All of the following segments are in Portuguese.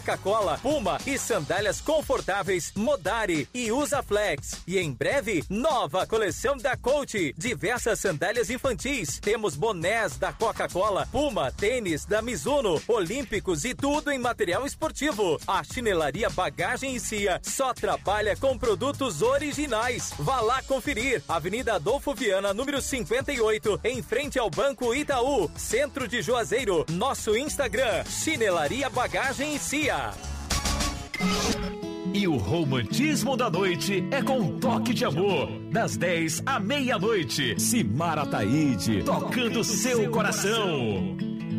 Coca-Cola, Puma e sandálias confortáveis Modari e Usaflex. E em breve, nova coleção da Coach, diversas sandálias infantis. Temos bonés da Coca-Cola, Puma, tênis da Mizuno, olímpicos e tudo em material esportivo. A Chinelaria Bagagem e Cia só trabalha com produtos originais. Vá lá conferir. Avenida Adolfo Viana, número 58, em frente ao Banco Itaú, centro de Juazeiro. Nosso Instagram, Chinelaria Bagagem e Cia. E o romantismo da noite é com um toque de amor, das 10 à meia-noite. Simar Ataíde, tocando seu coração.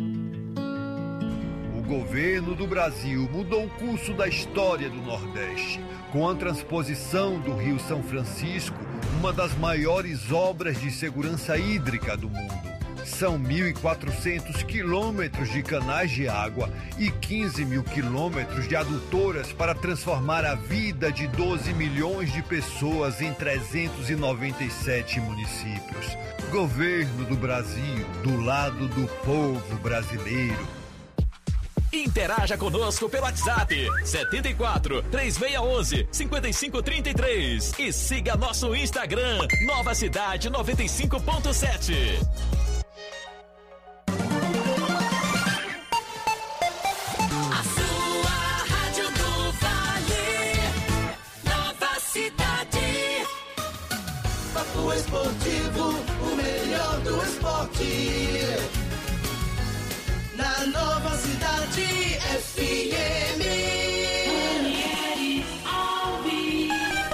O governo do Brasil mudou o curso da história do Nordeste, com a transposição do Rio São Francisco, uma das maiores obras de segurança hídrica do mundo. São 1.400 quilômetros de canais de água e 15 mil quilômetros de adutoras para transformar a vida de 12 milhões de pessoas em 397 municípios. Governo do Brasil, do lado do povo brasileiro. Interaja conosco pelo WhatsApp 74 3611 5533 e siga nosso Instagram Nova Cidade 95.7. Papo Esportivo, o melhor do esporte. Na Nova Cidade FM. Ranieri Alves.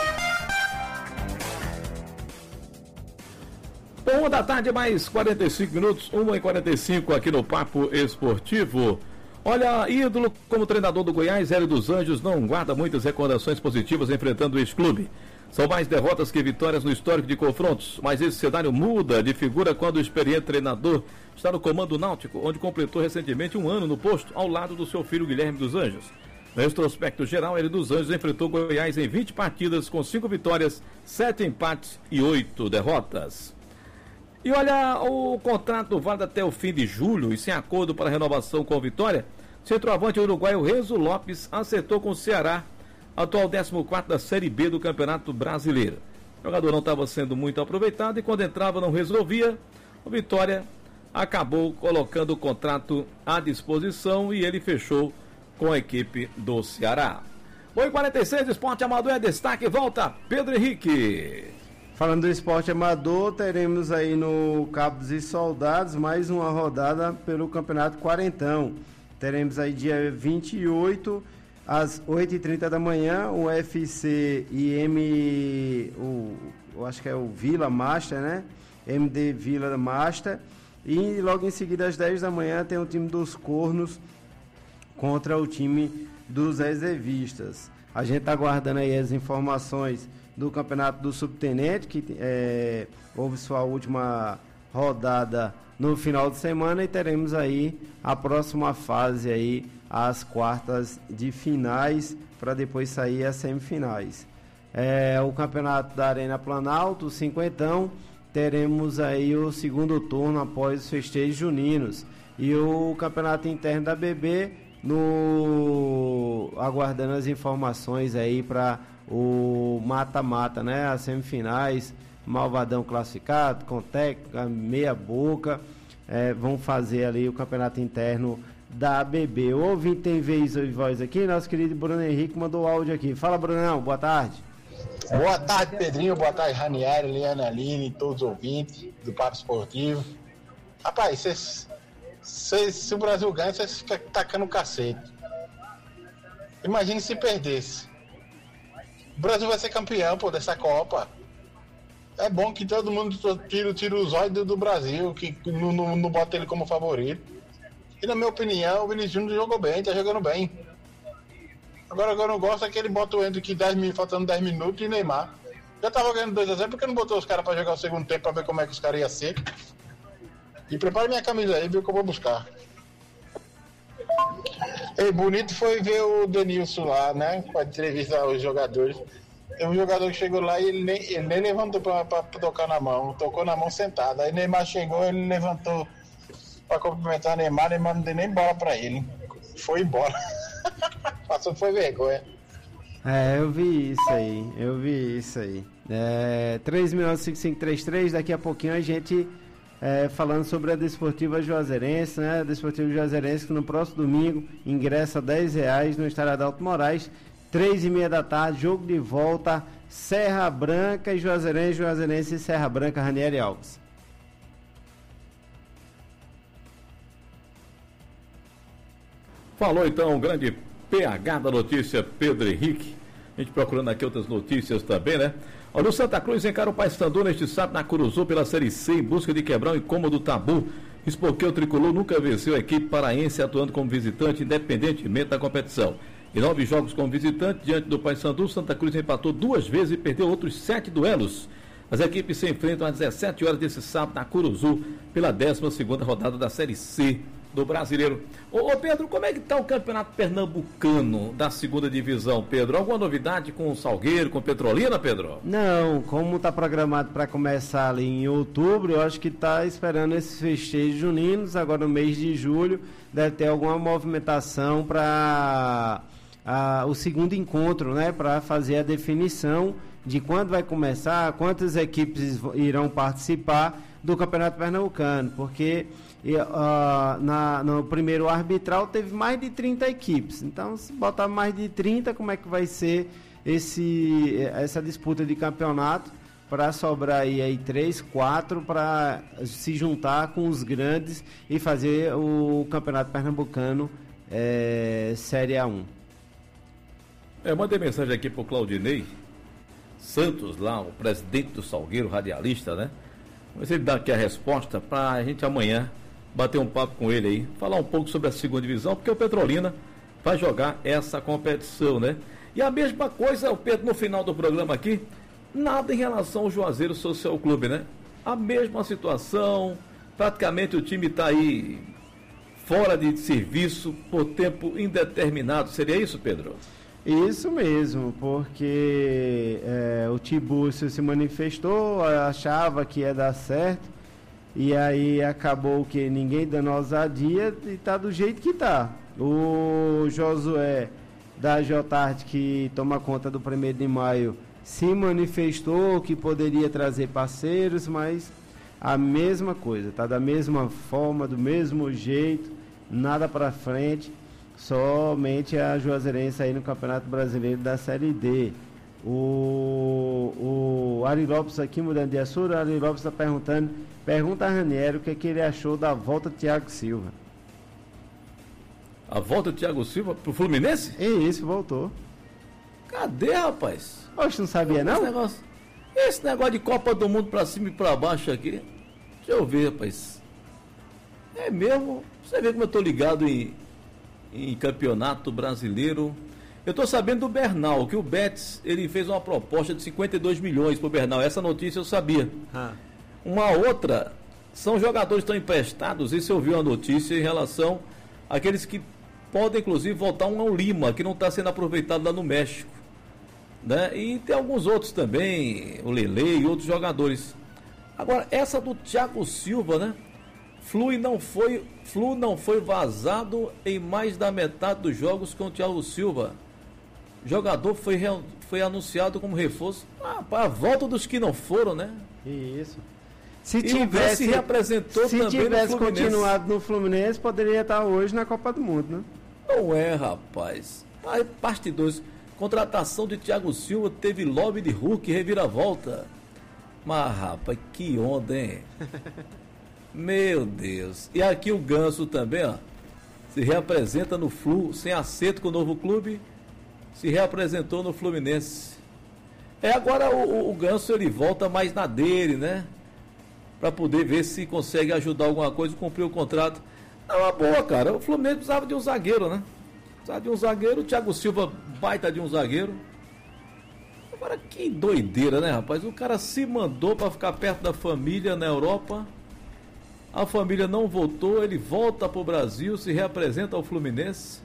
1h, mais 45 minutos, 1h45 aqui no Papo Esportivo. Olha, ídolo como treinador do Goiás, Hélio dos Anjos não guarda muitas recordações positivas enfrentando o ex-clube. São mais derrotas que vitórias no histórico de confrontos, mas esse cenário muda de figura quando o experiente treinador está no comando náutico, onde completou recentemente um ano no posto, ao lado do seu filho Guilherme dos Anjos. No retrospecto geral, Hélio dos Anjos enfrentou Goiás em 20 partidas, com 5 vitórias, 7 empates e 8 derrotas. E olha, o contrato vale até o fim de julho e sem acordo para renovação com o Vitória, centroavante uruguaio Renzo Lopes acertou com o Ceará, atual 14º da Série B do Campeonato Brasileiro. O jogador não estava sendo muito aproveitado e quando entrava não resolvia. O Vitória acabou colocando o contrato à disposição e ele fechou com a equipe do Ceará. 8h46, Esporte Amador é destaque, volta Pedro Henrique. Falando do esporte amador, teremos aí no Cabos e Soldados mais uma rodada pelo Campeonato Quarentão. Teremos aí dia 28, às 8h30 da manhã, o UFC e eu acho que é o Vila Master, né? MD Vila Master. E logo em seguida, às 10 da manhã, tem o time dos Cornos contra o time dos reservistas. A gente está aguardando aí as informações do Campeonato do Subtenente, que houve sua última rodada no final de semana, e teremos aí a próxima fase aí, as quartas de finais, para depois sair as semifinais. O Campeonato da Arena Planalto, cinquentão, teremos aí o segundo turno após os festejos juninos. E o Campeonato Interno da BB, aguardando as informações aí para o mata-mata, né? As semifinais, Malvadão classificado, com técnica, meia boca, vão fazer ali o campeonato interno da BB. O ouvinte tem vez e voz aqui, nosso querido Bruno Henrique mandou áudio aqui. Fala, Brunão, boa tarde. Boa tarde, Pedrinho, boa tarde, Ranieri, Liana Aline, todos os ouvintes do Papo Esportivo. Rapaz, se o Brasil ganha, vocês ficam tacando o cacete. Imagine se perdesse. O Brasil vai ser campeão, dessa Copa. É bom que todo mundo tira os olhos do Brasil, que não bota ele como favorito. E na minha opinião, o Vinícius Júnior jogou bem, tá jogando bem. Agora eu não gosto é que ele bota o Endo faltando 10 minutos e Neymar. Já tava ganhando 2-0, porque não botou os caras pra jogar o segundo tempo pra ver como é que os caras iam ser. E prepare minha camisa aí, viu, que eu vou buscar. Bonito foi ver o Denilson lá, né, pra entrevistar os jogadores. Tem um jogador que chegou lá e ele nem levantou pra tocar na mão, tocou na mão sentado. Aí Neymar chegou, ele levantou pra cumprimentar Neymar não deu nem bola pra ele. Foi embora. passou foi vergonha. Eu vi isso aí. 3 minutos 5533, daqui a pouquinho a gente falando sobre a Desportiva Juazeirense, né? A Desportiva Juazeirense que no próximo domingo ingressa R$10 no estádio Adalto Moraes, 3h30 da tarde, jogo de volta, Serra Branca e Juazeirense e Serra Branca, Ranieri Alves. Falou então o grande PH da notícia, Pedro Henrique. A gente procurando aqui outras notícias também, né? Olha, o Santa Cruz encara o Paysandu neste sábado na Curuzu pela Série C em busca de quebrar um incômodo tabu. Espoqueiro Tricolor nunca venceu a equipe paraense atuando como visitante, independentemente da competição. Em 9 jogos como visitante, diante do Paysandu, Santa Cruz empatou 2 vezes e perdeu outros 7 duelos. As equipes se enfrentam às 17 horas desse sábado na Curuzu pela 12ª rodada da Série C do Brasileiro. Ô Pedro, como é que está o Campeonato Pernambucano da 2ª Divisão, Pedro? Alguma novidade com o Salgueiro, com Petrolina, Pedro? Não, como está programado para começar ali em outubro, eu acho que está esperando esses festejos juninos, agora no mês de julho, deve ter alguma movimentação para o segundo encontro, né? Para fazer a definição de quando vai começar, quantas equipes irão participar do Campeonato Pernambucano, porque no primeiro arbitral teve mais de 30 equipes, então se botar mais de 30, como é que vai ser essa disputa de campeonato para sobrar aí 3, 4 para se juntar com os grandes e fazer o Campeonato Pernambucano Série A1. Mandei mensagem aqui pro Claudinei Santos, lá, o presidente do Salgueiro, radialista, né? Mas ele dá aqui a resposta para a gente amanhã bater um papo com ele aí, falar um pouco sobre a 2ª divisão, porque o Petrolina vai jogar essa competição, né? E a mesma coisa, o Pedro, no final do programa aqui, nada em relação ao Juazeiro Social Clube, né? A mesma situação, praticamente o time está aí fora de serviço por tempo indeterminado. Seria isso, Pedro? Isso mesmo, porque o Tibúrcio se manifestou, achava que ia dar certo, e aí acabou que ninguém dando ousadia e está do jeito que está. O Josué da Jotarte, que toma conta do 1º de maio, se manifestou que poderia trazer parceiros, mas a mesma coisa, está da mesma forma, do mesmo jeito, nada para frente. Somente a Juazeirense aí no Campeonato Brasileiro da Série D. O Ari Lopes aqui, mudando de assunto, o Ari Lopes está perguntando, pergunta a Ranieri o que ele achou da volta do Thiago Silva. A volta do Thiago Silva pro Fluminense? Isso, voltou. Cadê, rapaz? Oxe, não sabia não? Esse negócio de Copa do Mundo pra cima e pra baixo aqui, deixa eu ver, rapaz. É mesmo, você vê como eu tô ligado em campeonato brasileiro. Eu estou sabendo do Bernal, que o Betis, ele fez uma proposta de 52 milhões para o Bernal. Essa notícia eu sabia. Uma outra, são jogadores que estão emprestados, isso eu vi uma notícia em relação àqueles que podem, inclusive, voltar ao Lima, que não está sendo aproveitado lá no México, né? E tem alguns outros também, o Lele e outros jogadores. Agora, essa do Thiago Silva, né? Flu não foi vazado em mais da metade dos jogos com o Thiago Silva. O jogador foi anunciado como reforço para a volta dos que não foram, né? Isso. Se tivesse continuado no Fluminense, poderia estar hoje na Copa do Mundo, né? Não é, rapaz. Bastidores. Contratação de Thiago Silva, teve lobby de Hulk, reviravolta. Mas, rapaz, que onda, hein? Meu Deus. E aqui o Ganso também, ó, se reapresenta no Flu, sem acerto com o novo clube, se reapresentou no Fluminense. Agora o Ganso, ele volta mais na dele, né? Para poder ver se consegue ajudar alguma coisa, cumprir o contrato. É uma boa, cara. O Fluminense precisava de um zagueiro, né? Precisava de um zagueiro, o Thiago Silva, baita de um zagueiro. Agora, que doideira, né, rapaz? O cara se mandou para ficar perto da família na Europa. A família não voltou, ele volta para o Brasil, se reapresenta ao Fluminense.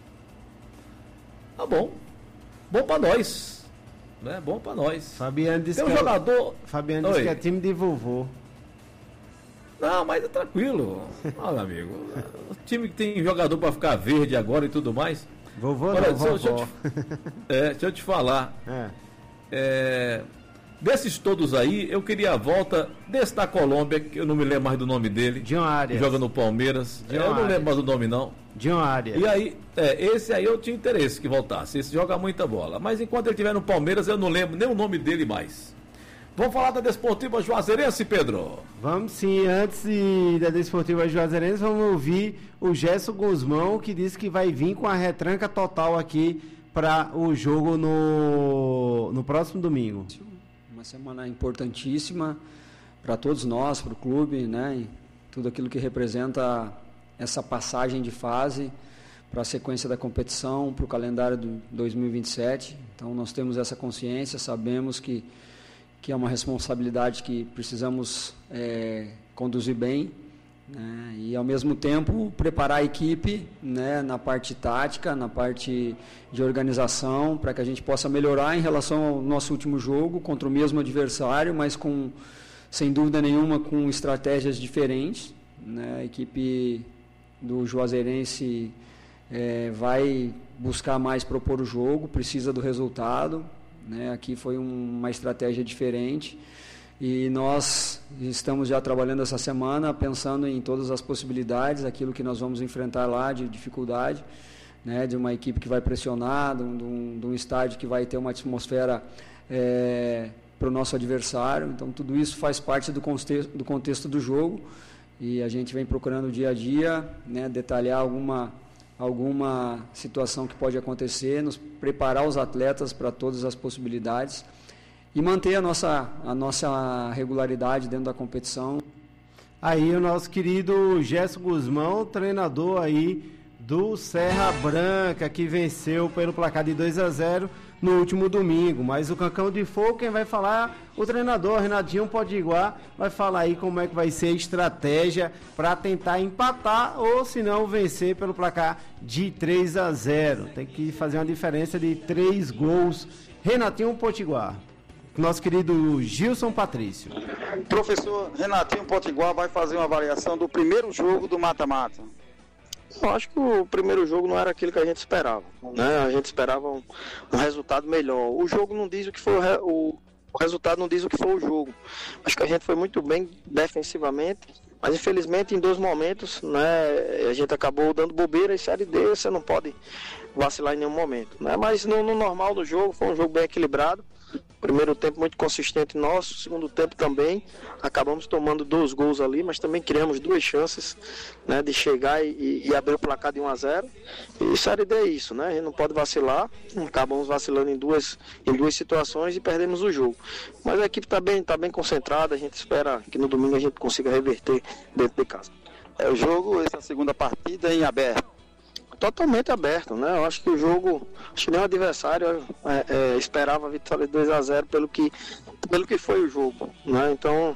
Tá bom. Bom para nós. Né? Bom para nós. Fabiano disse que Fabiano disse que é time de vovô. Não, mas é tranquilo. Olha, amigo. O time que tem jogador para ficar verde agora e tudo mais. Vovô Olha, não, vovó. Deixa eu te falar. Desses todos aí, eu queria a volta desse da Colômbia, que eu não me lembro mais do nome dele. John Arias. Que joga no Palmeiras. Eu não lembro mais do nome, não. John Arias. E aí, esse aí eu tinha interesse que voltasse. Esse joga muita bola. Mas enquanto ele estiver no Palmeiras, eu não lembro nem o nome dele mais. Vamos falar da Desportiva Juazeirense, Pedro? Vamos sim, antes da Desportiva Juazeirense, vamos ouvir o Gerson Guzmão, que disse que vai vir com a retranca total aqui para o jogo no próximo domingo. Uma semana importantíssima para todos nós, para o clube, né? E tudo aquilo que representa essa passagem de fase para a sequência da competição, para o calendário do 2027. Então nós temos essa consciência, sabemos que é uma responsabilidade que precisamos conduzir bem, né? E ao mesmo tempo preparar a equipe, né, na parte tática, na parte de organização, para que a gente possa melhorar em relação ao nosso último jogo contra o mesmo adversário, mas sem dúvida nenhuma com estratégias diferentes, né? A equipe do Juazeirense vai buscar mais propor o jogo, precisa do resultado, né? Aqui foi uma estratégia diferente e nós estamos já trabalhando essa semana pensando em todas as possibilidades, aquilo que nós vamos enfrentar lá de dificuldade, né? De uma equipe que vai pressionar, de um estádio que vai ter uma atmosfera para o nosso adversário. Então tudo isso faz parte do contexto do jogo e a gente vem procurando dia a dia, né, detalhar alguma situação que pode acontecer, nos preparar os atletas para todas as possibilidades e manter a nossa regularidade dentro da competição. Aí o nosso querido Gerson Guzmão, treinador aí do Serra Branca, que venceu pelo placar de 2-0 no último domingo. Mas o Cancão de Fogo, quem vai falar, o treinador Renatinho Potiguar, vai falar aí como é que vai ser a estratégia para tentar empatar ou se não vencer pelo placar de 3-0. Tem que fazer uma diferença de 3 gols. Renatinho Potiguar. Nosso querido Gilson Patrício. Professor Renatinho Potiguar vai fazer uma avaliação do primeiro jogo do mata-mata. Eu acho que o primeiro jogo não era aquilo que a gente esperava, né? A gente esperava um resultado melhor. O jogo não diz o que foi o resultado não diz o que foi o jogo. Acho que a gente foi muito bem defensivamente, mas infelizmente em 2 momentos, né, a gente acabou dando bobeira e Série D você não pode vacilar em nenhum momento, né? Mas no normal do jogo foi um jogo bem equilibrado. Primeiro tempo muito consistente nosso, segundo tempo também, acabamos tomando 2 gols ali, mas também criamos 2 chances, né, de chegar e abrir o placar de 1-0, e Série D é isso, né, a gente não pode vacilar, acabamos vacilando em duas situações e perdemos o jogo, mas a equipe está bem concentrada, a gente espera que no domingo a gente consiga reverter dentro de casa. É o jogo, essa segunda partida em aberto. Totalmente aberto, né? Eu acho que o jogo, acho que nenhum adversário esperava a vitória de 2-0 pelo que foi o jogo, né? Então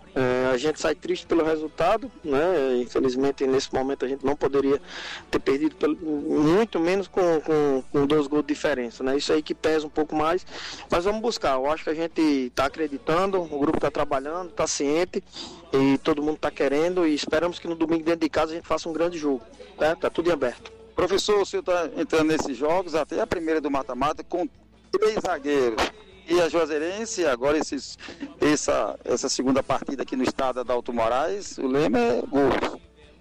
a gente sai triste pelo resultado, né? Infelizmente nesse momento a gente não poderia ter perdido muito menos com 2 gols de diferença, né? Isso aí que pesa um pouco mais, mas vamos buscar. Eu acho que a gente está acreditando, o grupo está trabalhando, está ciente e todo mundo está querendo e esperamos que no domingo dentro de casa a gente faça um grande jogo, né? Tá tudo em aberto. Professor, o senhor está entrando nesses jogos, até a primeira do mata-mata, com 3 zagueiros. E a Juazeirense, agora essa segunda partida aqui no estado da Alto Moraes, o lema é gols.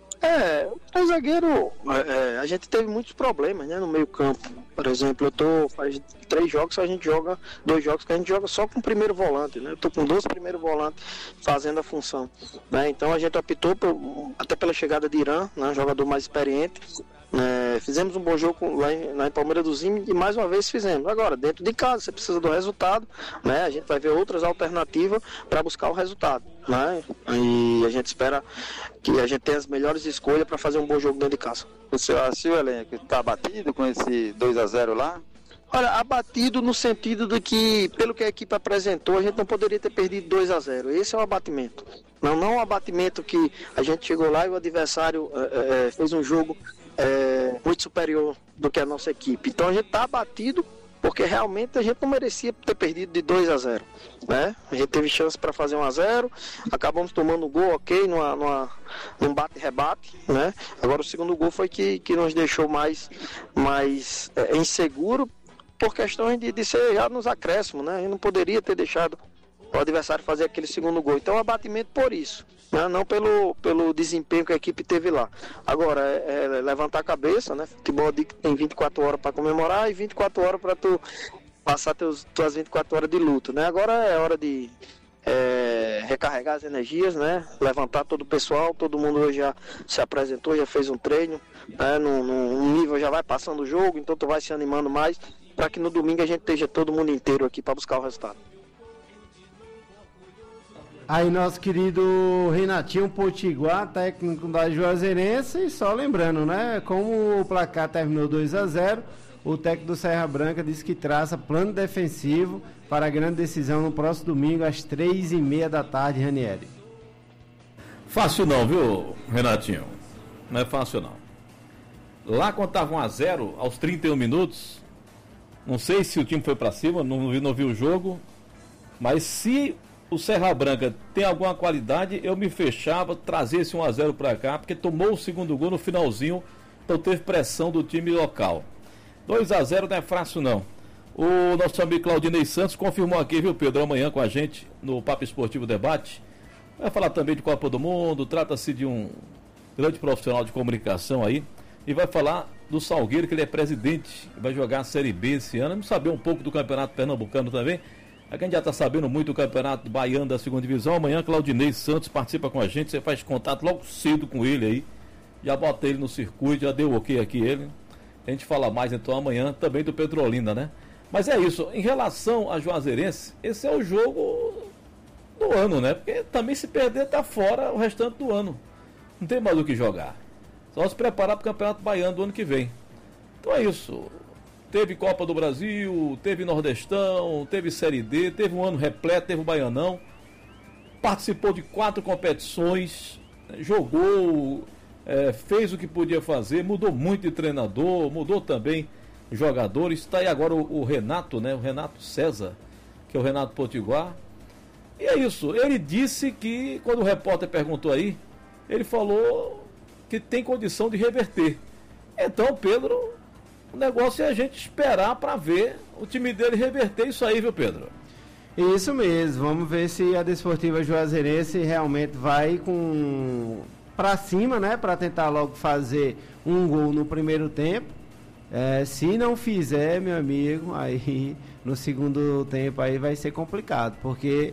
O zagueiro, a gente teve muitos problemas, né, no meio campo. Por exemplo, faz 3 jogos, a gente joga 2 jogos que a gente joga só com o primeiro volante, né? Eu tô com 2 primeiros volantes fazendo a função, né? Então a gente optou até pela chegada de Irã, né, um jogador mais experiente. Fizemos um bom jogo lá em Palmeiras do Zime e mais uma vez fizemos. Agora, dentro de casa, você precisa do resultado, né? A gente vai ver outras alternativas para buscar o resultado, né? E a gente espera que a gente tenha as melhores escolhas para fazer um bom jogo dentro de casa. O senhor acha, o elenco está abatido com esse 2-0 lá? Olha, abatido no sentido de que, pelo que a equipe apresentou, a gente não poderia ter perdido 2-0. Esse é o abatimento. Não o abatimento que a gente chegou lá e o adversário fez um jogo muito superior do que a nossa equipe. Então a gente está abatido porque realmente a gente não merecia ter perdido de 2-0, né? A gente teve chance para fazer 1-0, acabamos tomando um gol, ok, num bate-rebate, né? Agora o segundo gol foi que nos deixou mais inseguro por questões de ser já nos acréscimos, né? A gente não poderia ter deixado o adversário fazer aquele segundo gol. Então, abatimento por isso, né? Não pelo desempenho que a equipe teve lá. Agora, é levantar a cabeça, né? Futebol tem 24 horas para comemorar e 24 horas para tu passar tuas 24 horas de luto, né? Agora é hora de recarregar as energias, né? Levantar todo o pessoal, todo mundo hoje já se apresentou, já fez um treino, né? Num nível já vai passando o jogo, então tu vai se animando mais para que no domingo a gente esteja todo mundo inteiro aqui para buscar o resultado. Aí nosso querido Renatinho Potiguar, técnico da Juazeirense, e só lembrando, né? Como o placar terminou 2-0, o técnico do Serra Branca disse que traça plano defensivo para a grande decisão no próximo domingo às 3h30 da tarde, Ranieri. Fácil não, viu, Renatinho? Não é fácil não. Lá quando estava 1-0, aos 31 minutos, não sei se o time foi para cima, não vi o jogo, mas se o Serra Branca tem alguma qualidade, eu me fechava, trazia esse 1-0 para cá, porque tomou o segundo gol no finalzinho, então teve pressão do time local. 2-0 não é fácil não. O nosso amigo Claudinei Santos confirmou aqui, viu, Pedro, amanhã com a gente no Papo Esportivo Debate. Vai falar também de Copa do Mundo, trata-se de um grande profissional de comunicação aí, e vai falar do Salgueiro, que ele é presidente, vai jogar a Série B esse ano. Vamos saber um pouco do Campeonato Pernambucano também. Aqui a gente já está sabendo muito do Campeonato Baiano da 2ª Divisão. Amanhã Claudinei Santos participa com a gente, você faz contato logo cedo com ele aí, já bota ele no circuito, já deu ok aqui ele. A gente fala mais então amanhã também do Petrolina, né? Mas é isso, em relação a Juazeirense, esse é o jogo do ano, né? Porque também se perder tá fora o restante do ano. Não tem mais o que jogar. Só se preparar para o Campeonato Baiano do ano que vem. Então é isso. Teve Copa do Brasil, teve Nordestão, teve Série D, teve um ano repleto, teve o Baianão. Participou de 4 competições, jogou, fez o que podia fazer, mudou muito de treinador, mudou também jogadores. Está aí agora o Renato, né? O Renato César, que é o Renato Potiguar. E é isso. Ele disse que, quando o repórter perguntou aí, ele falou que tem condição de reverter. Então, Pedro, o negócio é a gente esperar para ver o time dele reverter isso aí, viu, Pedro? Isso mesmo. Vamos ver se a Desportiva Juazeirense realmente vai para cima, né? Para tentar logo fazer um gol no primeiro tempo. Se não fizer, meu amigo, aí no segundo tempo aí vai ser complicado, porque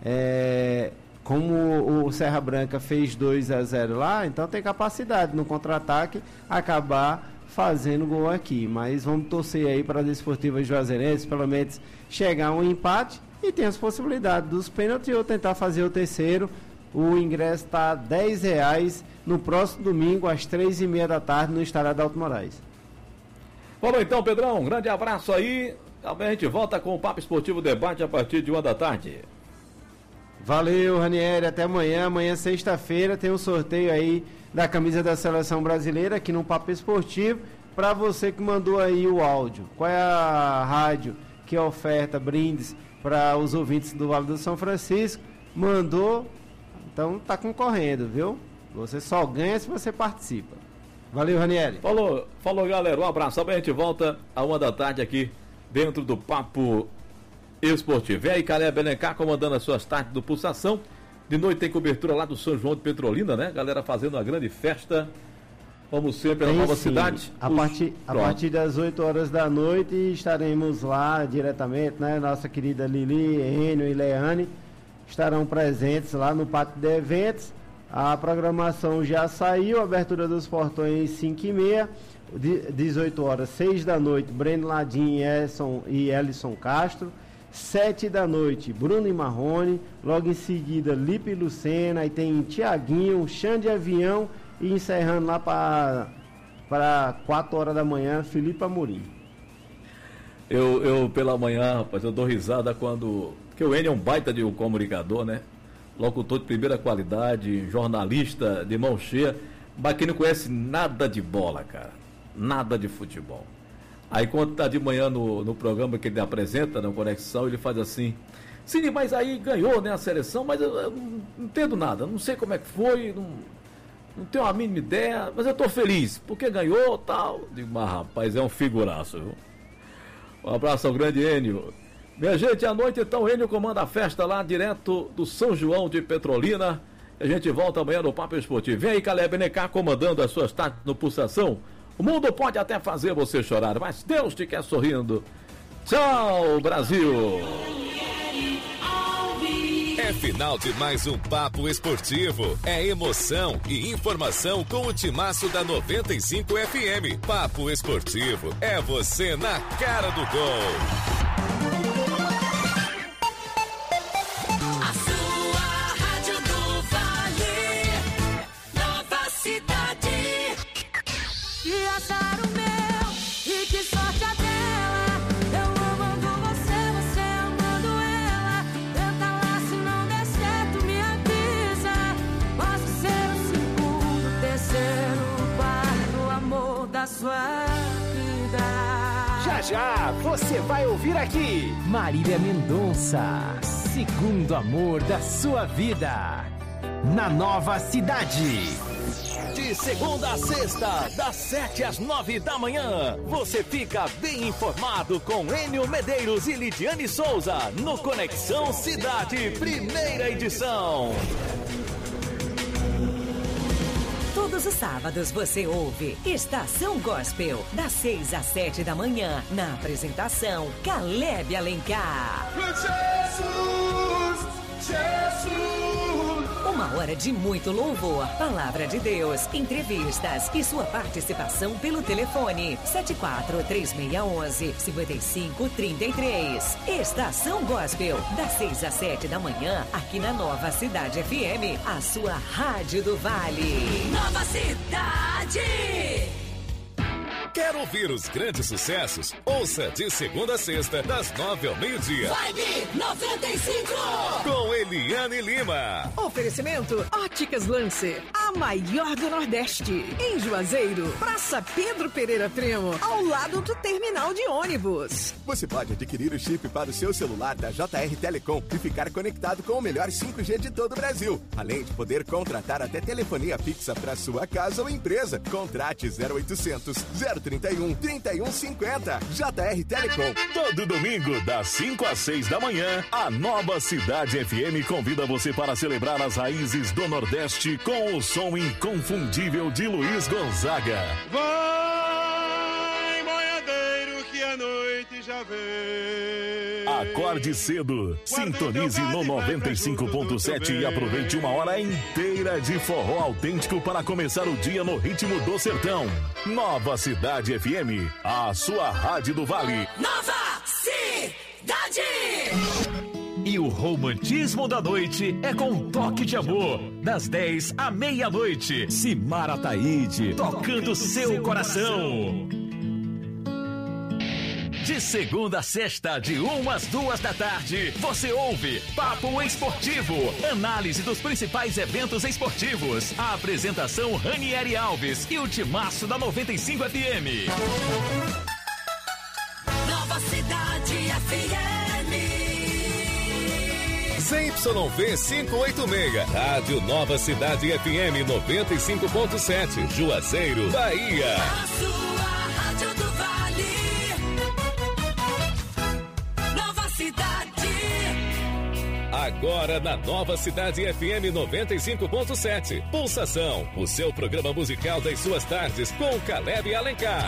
como o Serra Branca fez 2-0 lá, então tem capacidade no contra-ataque acabar fazendo gol aqui. Mas vamos torcer aí para a Desportiva Juazeirense pelo menos chegar a um empate, e tem as possibilidades dos pênaltis ou tentar fazer o terceiro. O ingresso está R$10 no próximo domingo às 3h30 da tarde no estádio Adalto Moraes. Vamos então, Pedrão, um grande abraço aí. Também a gente volta com o Papo Esportivo Debate a partir de 1 da tarde. Valeu, Ranieri, até amanhã. Amanhã, sexta-feira, tem um sorteio aí da camisa da Seleção Brasileira aqui no Papo Esportivo. Para você que mandou aí o áudio, qual é a rádio que oferta brindes para os ouvintes do Vale do São Francisco? Mandou, então tá concorrendo, viu? Você só ganha se você participa. Valeu, Ranieri. Falou, galera. Um abraço. Amanhã a gente volta a 1 da tarde aqui dentro do Papo Esportivo. Vem aí, Caleb Belencar comandando as suas tardes do Pulsação. De noite tem cobertura lá do São João de Petrolina, né? Galera fazendo uma grande festa, como sempre, na nova cidade. A partir das 8 horas da noite estaremos lá diretamente, né? Nossa querida Lili, Enio e Leane estarão presentes lá no pátio de eventos. A programação já saiu, abertura dos portões 5h30, 18 horas, 6 da noite, Breno Ladim e Ellison Castro. 7 da noite, Bruno e Marrone. Logo em seguida, Lipe e Lucena. Aí tem Tiaguinho, Xande Avião. E encerrando lá para 4 horas da manhã, Felipe Amorim. Eu pela manhã, rapaz, eu dou risada quando... Porque o Enio é um baita de um comunicador, né? Locutor de primeira qualidade, jornalista de mão cheia, mas que não conhece nada de bola, cara. Nada de futebol. Aí quando tá de manhã no programa que ele apresenta, na Conexão, ele faz assim: Cine, mas aí ganhou, né, a seleção, mas eu não entendo nada, não sei como é que foi, não tenho a mínima ideia, mas eu tô feliz, porque ganhou, tal. Digo, mas rapaz, é um figuraço, viu? Um abraço ao grande Enio. Minha gente, à noite então o Enio comanda a festa lá direto do São João de Petrolina. A gente volta amanhã no Papo Esportivo. Vem aí, Caleb NK, comandando as suas tardes no Pulsação. O mundo pode até fazer você chorar, mas Deus te quer sorrindo. Tchau, Brasil! É final de mais um Papo Esportivo. É emoção e informação com o timaço da 95 FM. Papo Esportivo é você na cara do gol. A sua Rádio do Vale, Nova Cidade. E achar o meu, e que sorte a dela. Eu amando você, você amando ela. Tenta lá, se não der certo, me avisa. Posso ser o segundo, terceiro, quarto amor da sua vida. Já já você vai ouvir aqui Marília Mendonça, segundo amor da sua vida, na Nova Cidade. De segunda a sexta, das 7 às 9 da manhã, você fica bem informado com Enio Medeiros e Lidiane Souza no Conexão Cidade, primeira edição. Todos os sábados você ouve Estação Gospel, das 6 às 7 da manhã, na apresentação Caleb Alencar. Jesus, Jesus. Uma hora de muito louvor, palavra de Deus, entrevistas e sua participação pelo telefone 74-3611-5533. Estação Gospel, das 6 às 7 da manhã, aqui na Nova Cidade FM, a sua Rádio do Vale. Nova Cidade. Quer ouvir os grandes sucessos? Ouça de segunda a sexta, das 9 ao meio-dia. Vibe 95. Com Eliane Lima. Oferecimento Óticas Lance, a maior do Nordeste. Em Juazeiro, Praça Pedro Pereira Primo, ao lado do terminal de ônibus. Você pode adquirir o chip para o seu celular da JR Telecom e ficar conectado com o melhor 5G de todo o Brasil. Além de poder contratar até telefonia fixa para sua casa ou empresa. Contrate 0800 031 3150. JR Telecom. Todo domingo, das 5 às 6 da manhã, a Nova Cidade FM convida você para celebrar as raízes do Nordeste com o som inconfundível de Luiz Gonzaga. Vai, boiadeiro, que a noite já vem. Acorde cedo, sintonize no 95.7 e aproveite uma hora inteira de forró autêntico para começar o dia no ritmo do sertão. Nova Cidade FM, a sua rádio do Vale. Nova Cidade. E o romantismo da noite é com um toque de amor, das 10 à meia-noite. Simara Taide, tocando seu coração. De segunda a sexta, de 1 às 2 da tarde, você ouve Papo Esportivo, análise dos principais eventos esportivos. A apresentação Ranieri Alves e o timaço da 95 FM. Nova Cidade FM. ZYV 586, Rádio Nova Cidade FM 95.7, Juazeiro, Bahia. A sua Rádio do Vale. Nova Cidade. Agora na Nova Cidade FM 95.7. Pulsação, o seu programa musical das suas tardes com Caleb Alencar.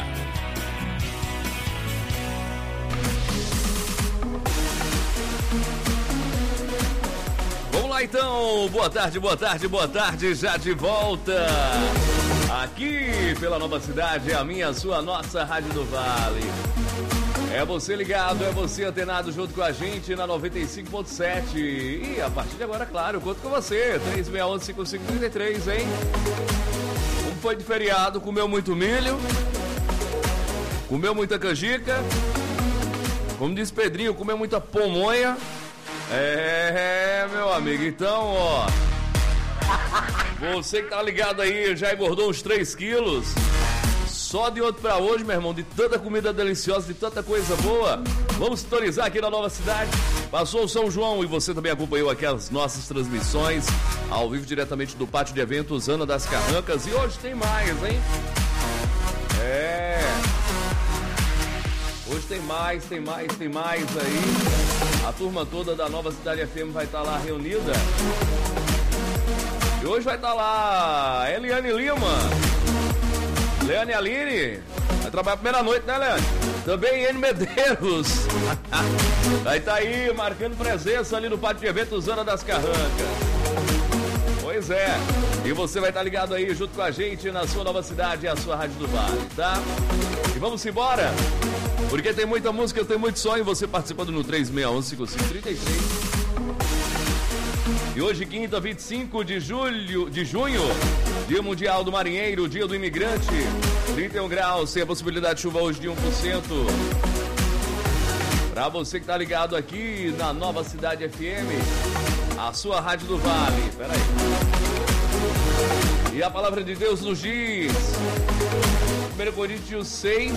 Vamos lá então, boa tarde, já de volta. Aqui pela Nova Cidade, a minha, a sua, nossa Rádio do Vale. É você ligado, é você antenado junto com a gente na 95.7. E a partir de agora, claro, eu conto com você, 3611-5533, hein? Como foi de feriado, comeu muito milho, comeu muita canjica, como diz Pedrinho, comeu muita pamonha. É, meu amigo, então, ó, você que tá ligado aí, já engordou uns 3 quilos, Só de ontem pra hoje, meu irmão, de tanta comida deliciosa, de tanta coisa boa. Vamos sintonizar aqui na Nova Cidade. Passou o São João e você também acompanhou aqui as nossas transmissões ao vivo diretamente do Pátio de Eventos Ana das Carrancas. E hoje tem mais, hein? Hoje tem mais aí. A turma toda da Nova Cidade FM vai estar lá reunida. E hoje vai estar lá Eliane Lima, Leane Aline, vai trabalhar a primeira noite, né, Leane? Também N Medeiros. Vai estar aí marcando presença ali no Pátio de Eventos Ana das Carrancas. Pois é. E você vai estar ligado aí junto com a gente na sua Nova Cidade e a sua Rádio do Vale, tá? E vamos embora, porque tem muita música, tem muito sonho. Você participando no 3611-5533. E hoje, quinta, 25 de junho, Dia Mundial do Marinheiro, Dia do Imigrante. 31 graus, sem a possibilidade de chuva hoje de 1%. Pra você que tá ligado aqui na Nova Cidade FM, a sua Rádio do Vale. Pera aí. E a palavra de Deus nos diz, 1 Coríntios 6,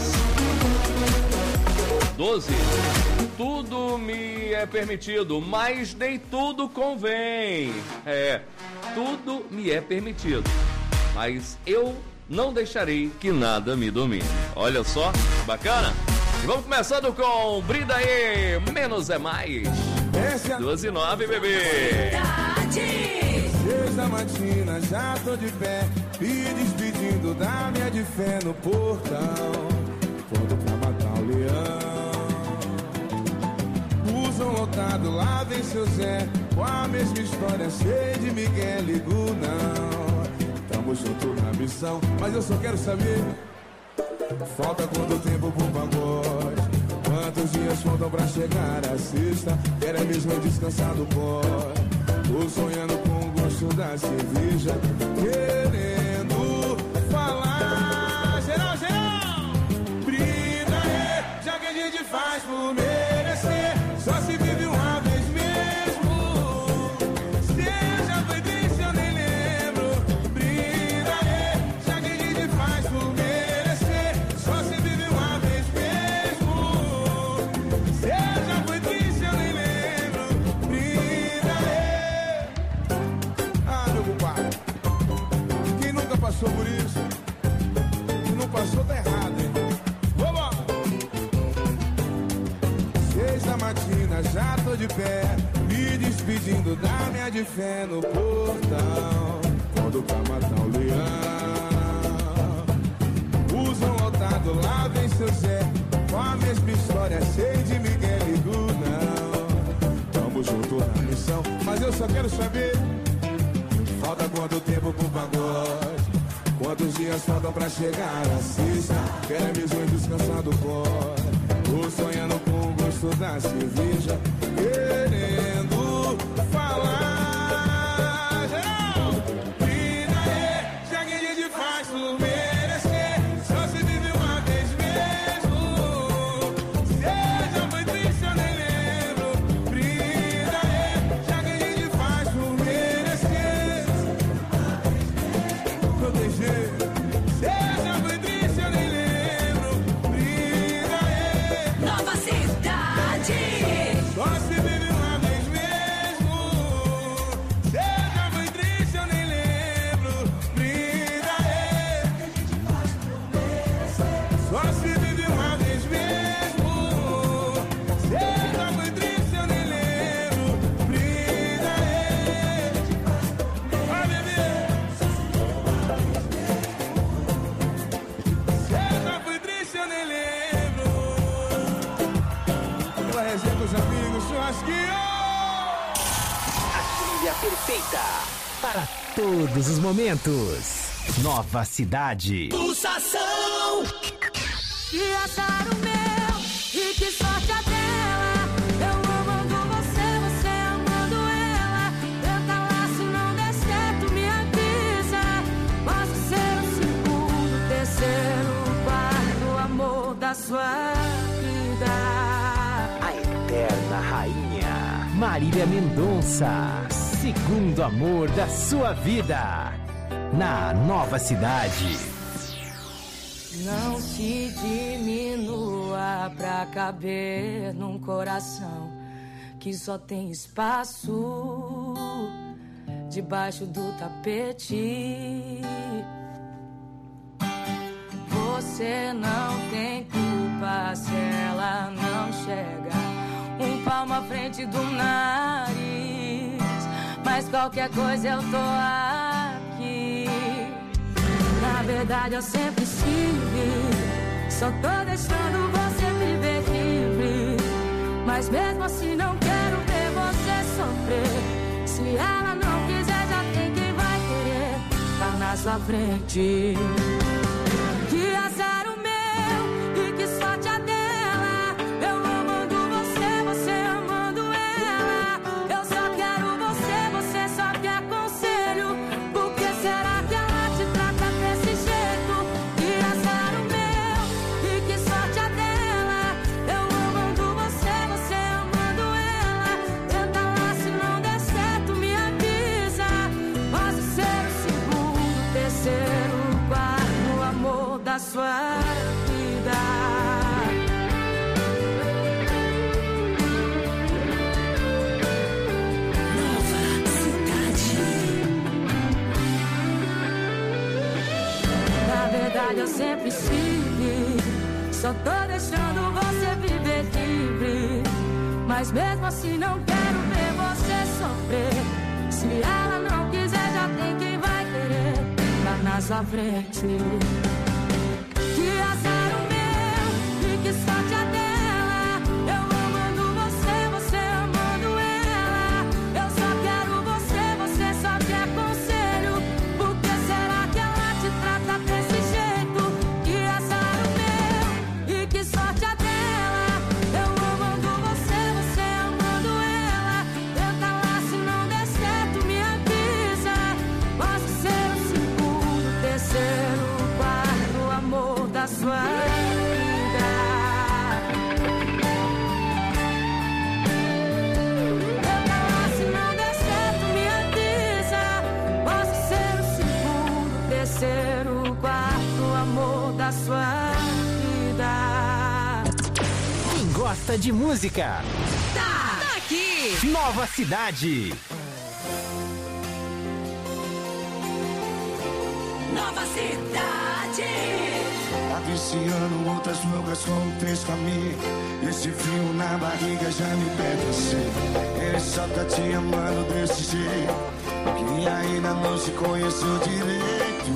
12. Tudo me é permitido, mas nem tudo convém. Tudo me é permitido, mas eu não deixarei que nada me domine. Olha só, bacana? E vamos começando com Brinda aí, menos é mais. 12:09, bebê. 6 da matina, já tô de pé, me despedindo da minha de fé no portão. Quando pra matar o leão, busão lotado, lá vem seu Zé, com a mesma história, cheio de Miguel, ligo não. Tamo junto na missão, mas eu só quero saber, falta quanto tempo pro pagode? Quantos dias faltam pra chegar a sexta? Quero mesmo descansar do pó. Tô sonhando com o gosto da cerveja, querendo falar. Geral, brinda aí, já que a gente faz por merecer. Só se vive uma vez mesmo. Seja foi triste, eu nem lembro. Brinda aí, já que a gente faz por merecer. Só se vive uma vez mesmo. Seja foi triste, eu nem lembro. Brinda aí. Ah, meu compadre, quem nunca passou por isso? Quem não passou tá errado, hein? Vamos! 6 da matina, já tô de pé, me despedindo da minha de fé no portão. Quando pra matar o leão, busão lotado, lá vem seu Zé, com a mesma história, cheio de Miguel e não. Tamo junto na missão, mas eu só quero saber, falta quanto tempo pro pagode? Quantos dias faltam pra chegar a sexta? Quero mesmo descansar do pó. Tô sonhando com o gosto da cerveja, querendo falar. Geral, brinda aí, já que a gente faz por merecer. Só se vive uma vez mesmo. Seja foi triste, eu nem lembro. Brinda aí, já que a gente faz por merecer. Proteger. Seja foi triste, eu nem lembro. Brinda aí. Nova Cidade. Só se vive uma vez mesmo. Seja foi triste, eu nem lembro. Brinda aí. Só se vive uma vez mesmo. Seja foi triste, eu nem lembro. Brinda aí. Vai, bebê. Seja foi triste, eu nem lembro. Pela resenha com os amigos, churrasquinho. A trilha perfeita para todos os momentos. Nova Cidade. Pulsação. Que azar o meu e que sorte a dela. Eu amando você, você amando ela. Tenta lá, se não der certo, me avisa. Posso ser o segundo, terceiro, quarto amor da sua vida. A eterna rainha Marília Mendonça. Segundo amor da sua vida. Na Nova Cidade. Não se diminua pra caber num coração que só tem espaço debaixo do tapete. Você não tem culpa se ela não chega um palmo à frente do nariz, mas qualquer coisa eu tô aqui. Na verdade eu sempre estive, só tô deixando você viver livre, mas mesmo assim não quero ver você sofrer. Se ela não quiser, já tem quem vai querer tá na sua frente. Que azar o meu e que sorte a dela. Eu amando você, você amando ela. Eu só quero você, você só quer conselho. Por que será que ela te trata desse jeito? Que azar o meu e que sorte a dela. Eu amando você, você amando ela. Tenta lá, se não der certo, me avisa. Posso ser o segundo, terceiro, quarto amor da sua vida. Nova cidade. Na verdade eu sempre estive, só tô deixando você viver livre, mas mesmo assim não quero ver você sofrer. Se ela não quiser, já tem quem vai querer tá na sua frente. Que azar o meu e que sorte a dela. Eu amando você, você amando ela. Eu só quero você, você só quer conselho. Por que será que ela te trata desse jeito? Que azar o meu e que sorte a dela. Eu amando você, você amando ela. Tenta lá, se não der certo, me avisa. Posso ser o segundo, terceiro, quarto amor da sua vida. Tenta lá, se não der certo, me avisa. Posso ser o segundo, terceiro, quarto amor da sua vida. Quem gosta de música, Tá aqui. Nova Cidade. Nova cidade. Tá viciando outras loucas como fez com a minha. Esse frio na barriga já me pede você. Ele só tá te amando desse jeito, que ainda não se conheceu direito.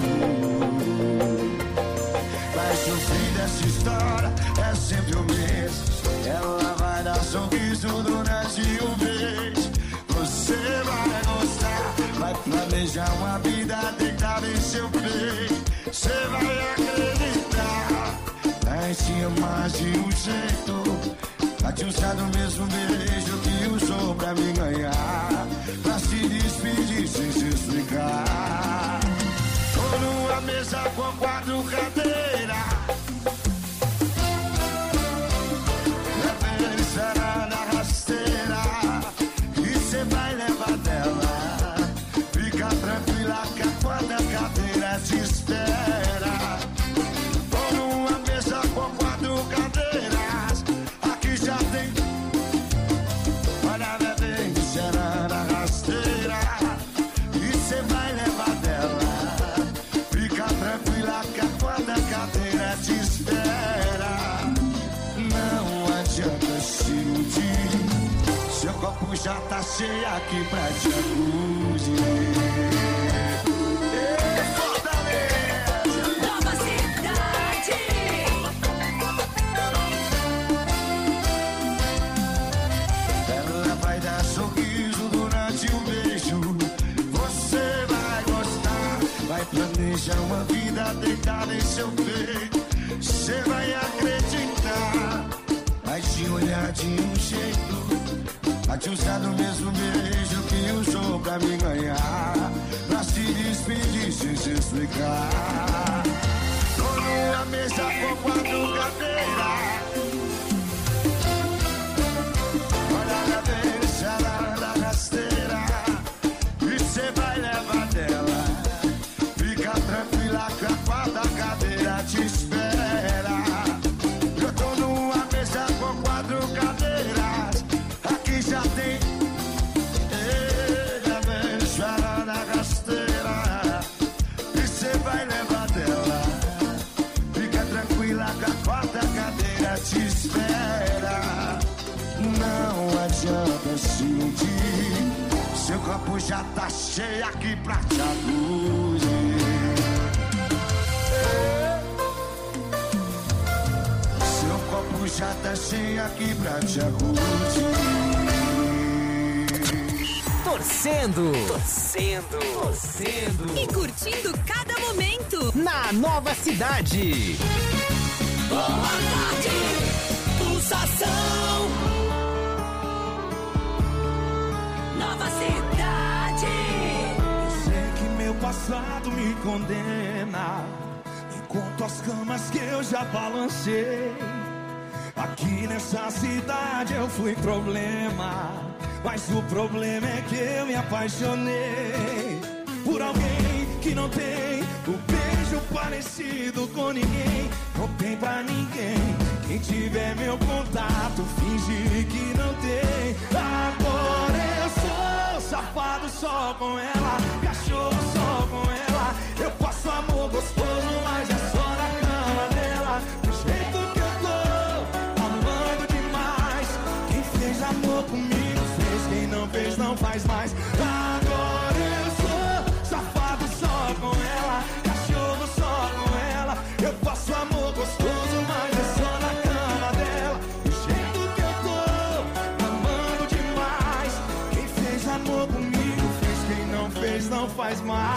Vai sofrer dessa história, é sempre o mesmo. Ela vai dar sorriso durante um beijo. Você vai gostar, vai planejar uma vida deitada em seu peito. Você vai acreditar, vai te amar de um jeito. Vai te usar do mesmo beijo que usou pra me ganhar, pra se despedir sem se explicar. Tô numa mesa com 4 cadeiras, leve será na rasteira, e cê vai levar dela. Fica tranquila que a 4ª cadeira te espera. Tô numa mesa com 4 cadeiras, aqui já tem. Olha, bebê, será na rasteira, e cê vai levar dela. Fica tranquila que a 4ª cadeira te espera. Não adianta se iludir, seu copo já tá cheio aqui pra te acusar. Nova cidade. Ela vai dar sorriso durante um beijo. Você vai gostar, vai planejar uma vida deitada em seu peito. Você vai acreditar, vai te olhar de um jeito, vai te usar do mesmo beijo que usou pra me ganhar, pra se despedir sem se explicar. Tô numa mesa com 4 cadeiras, olha a cabeça da rasteira, e cê vai levar dela. Fica tranquila que a 4ª cadeira te espera. Não adianta se iludir, seu copo já tá cheio aqui pra te acudir. Seu copo já tá cheio aqui pra te acudir. Torcendo E curtindo cada momento. na nova cidade. Boa tarde, pulsação. Nova cidade. Sei que meu passado me condena, enquanto as camas que eu já balancei. Aqui nessa cidade eu fui problema, mas o problema é que eu me apaixonei por alguém que não tem um beijo parecido com ninguém. Não tem pra ninguém. Quem tiver meu contato, finge que não tem. Agora eu sou safado só com ela, cachorro só com ela. Eu faço amor gostoso, mas é só na cama dela. Do jeito que eu tô, amando demais. Quem fez amor comigo fez, quem não fez não faz mais. Agora eu sou safado só com ela, cachorro só com ela. Eu faço amor gostoso, mas é só na cama dela. Do jeito que eu tô, amando demais. Quem fez amor comigo fez, quem não fez não faz mais.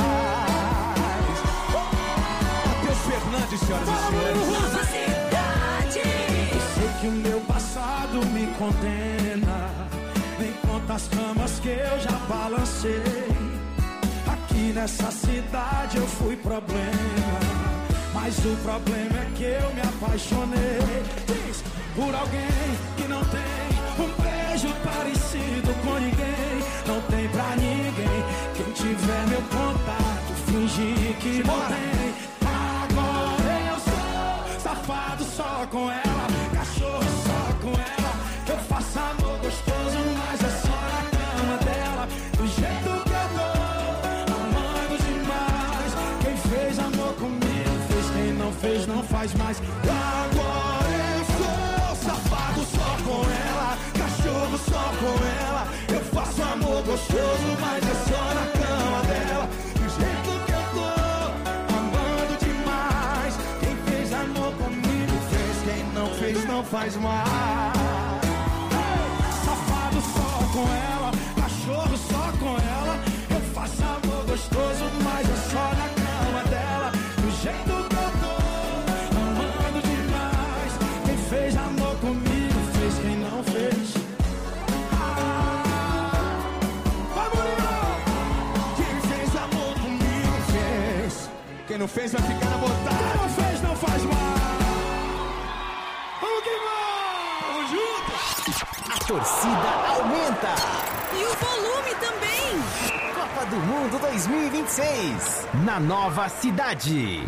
Matheus Fernandes, senhoras e senhores. Nova cidade. Eu sei que o meu passado me condena, enquanto as camas que eu já balancei. Aqui nessa cidade eu fui problema, mas o problema é que eu me apaixonei por alguém que não tem um beijo parecido com ninguém. Não tem pra ninguém. Quem tiver meu contato, finge que não tem. Agora eu sou safado só com ela, cachorro só com ela. Eu faço amor gostoso, mas é só na cama dela. Do jeito que eu tô, amando demais. Quem fez amor comigo fez, quem não fez não faz mais. Agora eu sou safado só com ela, cachorro só com ela. Eu faço amor gostoso, mas é só na cama dela. Do jeito que eu tô, amando demais. Quem fez amor comigo fez, quem não fez não faz mais. Safado só com ela, cachorro só com ela. Eu faço amor gostoso, mas é só na cama dela. Do jeito que eu tô, amando demais. Quem fez amor comigo fez, quem não fez. Vai, Murilo! Quem fez amor comigo fez. Quem não fez vai ficar na botada. Quem não fez não faz mais. Vamos que vamos! Juntos! A torcida aumenta. E o volume também. Copa do Mundo 2026 na nova cidade.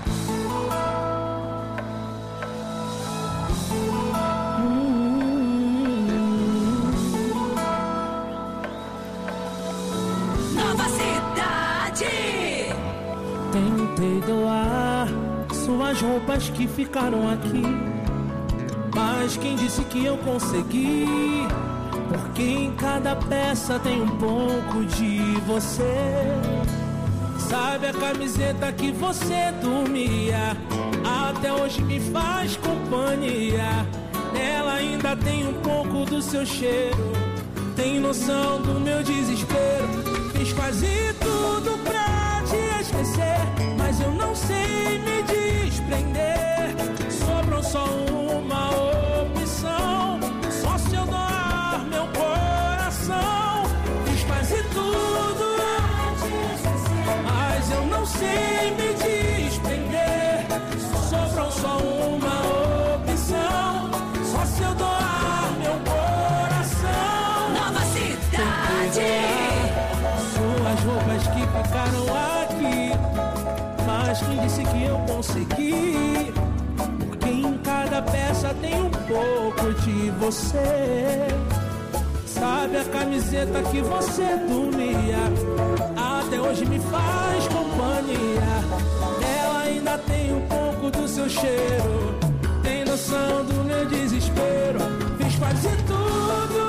Nova cidade. Tentei doar suas roupas que ficaram aqui, mas quem disse que eu consegui? Porque em cada peça tem um pouco de você. Sabe a camiseta que você dormia? Até hoje me faz companhia. Ela ainda tem um pouco do seu cheiro. Tem noção do meu desespero. Fiz quase tudo pra te esquecer, mas eu não sei me desprender. Sobrou só uma opção, só se eu doar meu coração. Fiz quase tudo pra te esquecer, mas eu não sei me desprender. Sobrou só uma opção, só se eu doar meu coração. Nova cidade. Suas roupas que ficaram aqui, mas quem disse que eu consegui? Porque em cada peça tem um pouco de você. Sabe a camiseta que você dormia? Até hoje me faz companhia. Ela ainda tem um pouco do seu cheiro. Tem noção do meu desespero. Fiz Fiz quase tudo,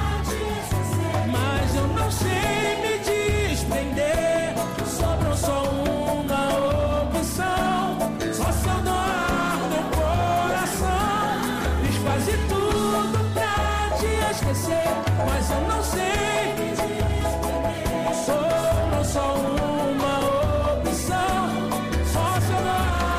mas eu não sei me desprender. Sobrou só uma opção, só se eu doar meu coração. Fiz quase tudo pra te esquecer, mas eu não sei me desprender. Sobrou só uma opção, só se eu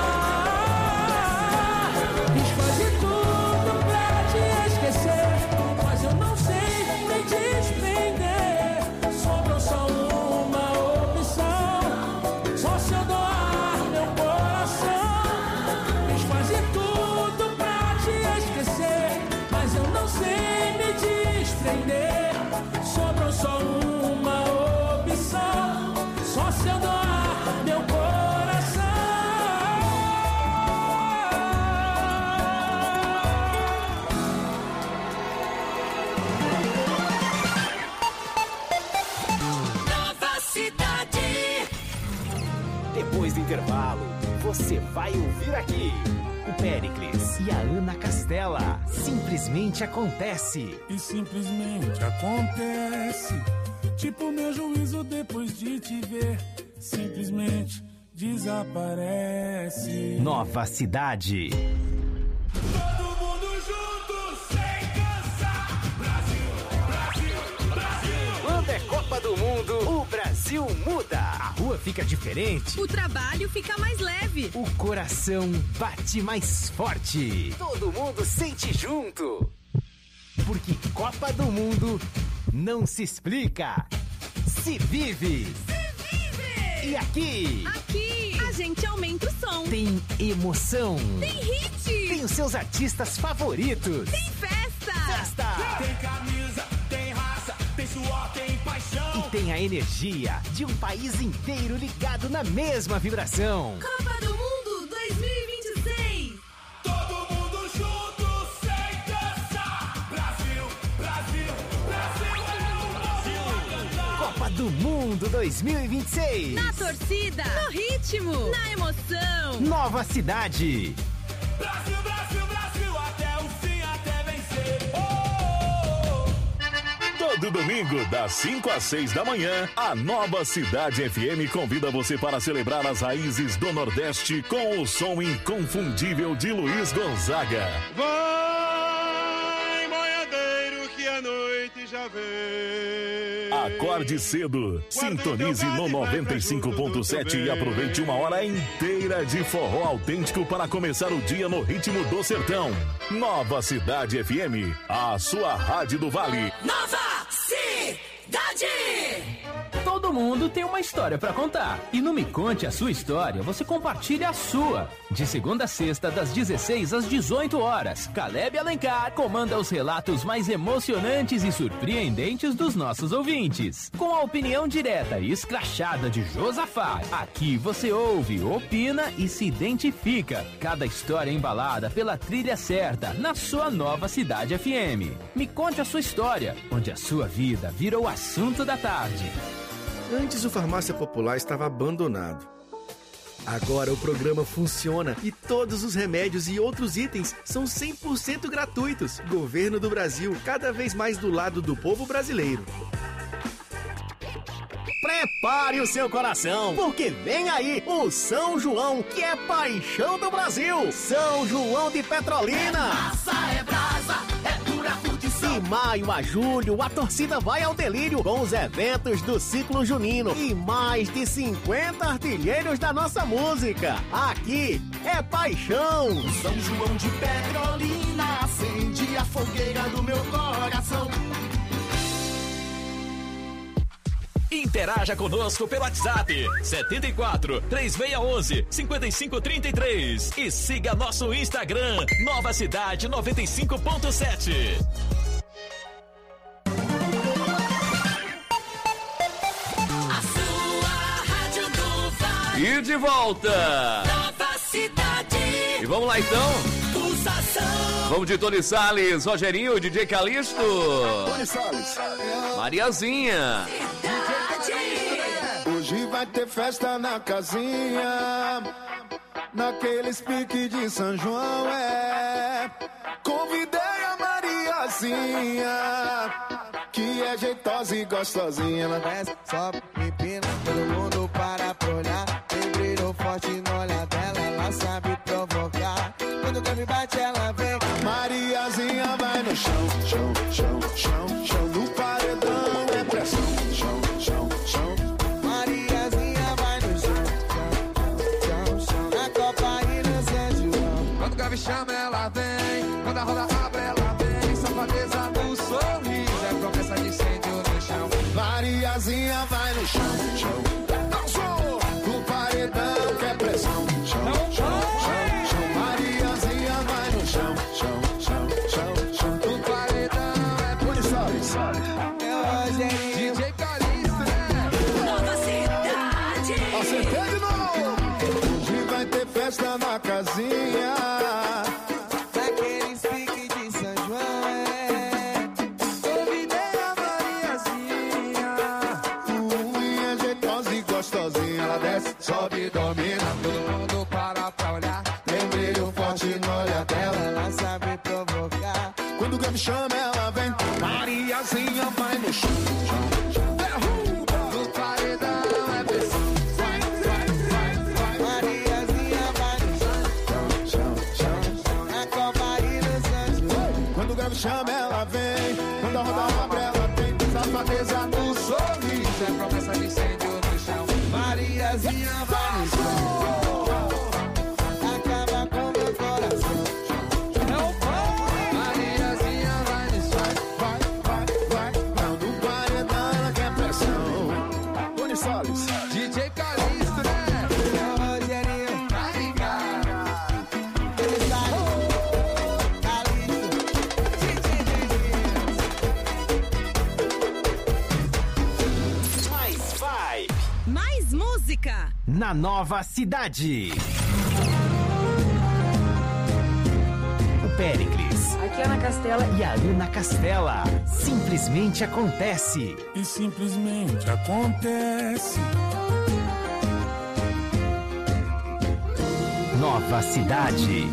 doar. Fiz quase tudo pra te esquecer, mas eu não sei me desprender. Sobrou só uma opção, só se eu doar meu coração. Fiz quase tudo pra te esquecer, mas eu não sei me desprender. Sobrou só uma opção, só se eu doar meu coração. Nova Cidade. Depois do intervalo, você vai ouvir aqui o Péricles e a Ana Castela. Simplesmente acontece. E simplesmente acontece. Tipo meu juízo depois de te ver, simplesmente desaparece. Nova Cidade. Todo mundo junto, sem cansar. Brasil, Brasil, Brasil. Quando é Copa do Mundo, o Brasil muda. A rua fica diferente. O trabalho fica mais leve. O coração bate mais forte. Todo mundo sente junto. Porque Copa do Mundo não se explica, se vive. E aqui A gente aumenta o som. tem emoção. Tem hit. Tem os seus artistas favoritos. Tem festa. Tem camisa, tem raça, tem suor, tem paixão. E tem a energia de um país inteiro ligado na mesma vibração. Copa do Mundo 2026. Todo mundo junto, sem cansar. Brasil, Brasil, Brasil é o Brasil a cantar. Copa do Mundo 2026. Na torcida. No ritmo. Na emoção. Nova Cidade. Brasil, Brasil, Brasil, até o fim, até vencer. Todo domingo, das 5 às 6 da manhã, a Nova Cidade FM convida você para celebrar as raízes do Nordeste com o som inconfundível de Luiz Gonzaga. Vai, boiadeiro, que a noite já vem. Acorde cedo, sintonize no 95.7 e aproveite uma hora inteira de forró autêntico para começar o dia no ritmo do sertão. Nova Cidade FM, a sua rádio do Vale. Nova Cidade. Todo mundo tem uma história pra contar. E no Me Conte a Sua História, você compartilha a sua. De segunda a sexta, das 16 às 18 horas. Caleb Alencar comanda os relatos mais emocionantes e surpreendentes dos nossos ouvintes. Com a opinião direta e escrachada de Josafá. Aqui você ouve, opina e se identifica. Cada história embalada pela trilha certa, na sua Nova Cidade FM. Me Conte a Sua História, onde a sua vida vira o assunto da tarde. Antes o Farmácia Popular estava abandonado. Agora o programa funciona e todos os remédios e outros itens são 100% gratuitos. Governo do Brasil, cada vez mais do lado do povo brasileiro. Prepare o seu coração, porque vem aí o São João, que é paixão do Brasil. São João de Petrolina. Massa é brasa, é pura curtição. De maio a julho, a torcida vai ao delírio com os eventos do ciclo junino e mais de 50 artilheiros da nossa música. Aqui é paixão. São João de Petrolina acende a fogueira do meu coração. Interaja conosco pelo WhatsApp 74 3611 5533 e siga nosso Instagram Nova Cidade 95.7. A sua rádio do Vale. E de volta. Nova Cidade. E vamos lá então. Pulsação. Vamos de Tony Salles, Rogerinho, DJ Calixto. Tony Salles. Mariazinha. Hoje vai ter festa na casinha, naqueles piques de São João, Convidei a Maria Mariazinha, que é jeitosa e gostosinha. Ela desce, sobe, empina, todo mundo para pra olhar. Tem brilho forte no olhar dela, ela sabe provocar. Quando o Grêmio bate, ela vem. Mariazinha vai no chão, chão, chão, chão, chão. No paredão é pressão, chão, chão, chão. Mariazinha vai no chão, chão, chão, chão. Na Copa e no São João. Quando o Gavi chama, ela vem. Quando a roda abre, ela vem. Safadeza do sorriso, é promessa de incêndio no chão. Mariazinha vai no chão, chão. Dançou! No paredão que é pressão, chão, chão, chão, chão. Mariazinha vai no chão, chão, chão, chão, chão. No paredão é pressão, é hoje, DJ Calixto, né? Nova cidade. Acertei de novo. Hoje vai ter festa na casinha. Daqueles piques de São João, convidei a Mariazinha. E é jeitosa e gostosinha. Ela desce, sobe e domina. Todo mundo para pra olhar. Tem brilho forte no olhar dela, ela sabe provocar. Quando o Grêmio chama, ela vem. Mariazinha vai no chão, chão, chão. Derruba! No paredão é pressão. Vai, vai, vai, vai. Mariazinha vai no chão, chão, chão, chão. Na Copa e no São João. Quando o Grêmio chama, ela vem. Quando a roda abre, ela vem. Safadeza do sorriso, é promessa de incêndio no chão. Mariazinha vai no chão. Acaba com meu coração. Mariazinha vai no chão. Vai, vai, vai. Não, do paredão ela quer pressão. Tony Salles. DJ Calixto, né? Rogerinho, vai ligar. Ele sabe. Calixto. Mais vibe. Mais música. Na Nova Cidade. O Péricles. Aqui é Ana Castela. E a Ana Castela. Simplesmente acontece. E simplesmente acontece. Nova Cidade.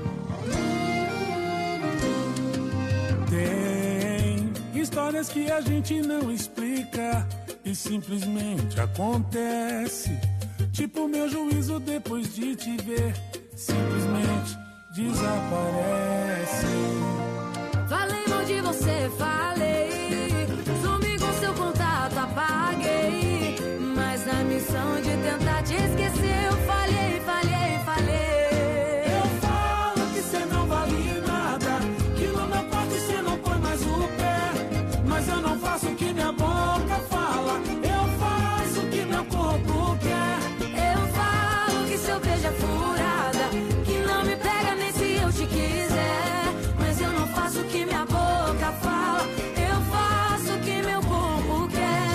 Tem histórias que a gente não explica e simplesmente acontece. Tipo meu juízo depois de te ver, simplesmente desaparece. Falei mal de você, falei. Sumi com seu contato, apaguei. Mas na missão de tentar te esquecer, eu falhei, falhei, falhei. Eu falo que cê não vale nada, que no meu quarto cê não põe mais o pé. Mas eu não faço o que minha boca fala, eu faço o que meu corpo quer. Eu falo que seu beijo é furada, que não me pega nem se eu te quiser. Mas eu não faço o que minha boca fala, eu faço o que meu corpo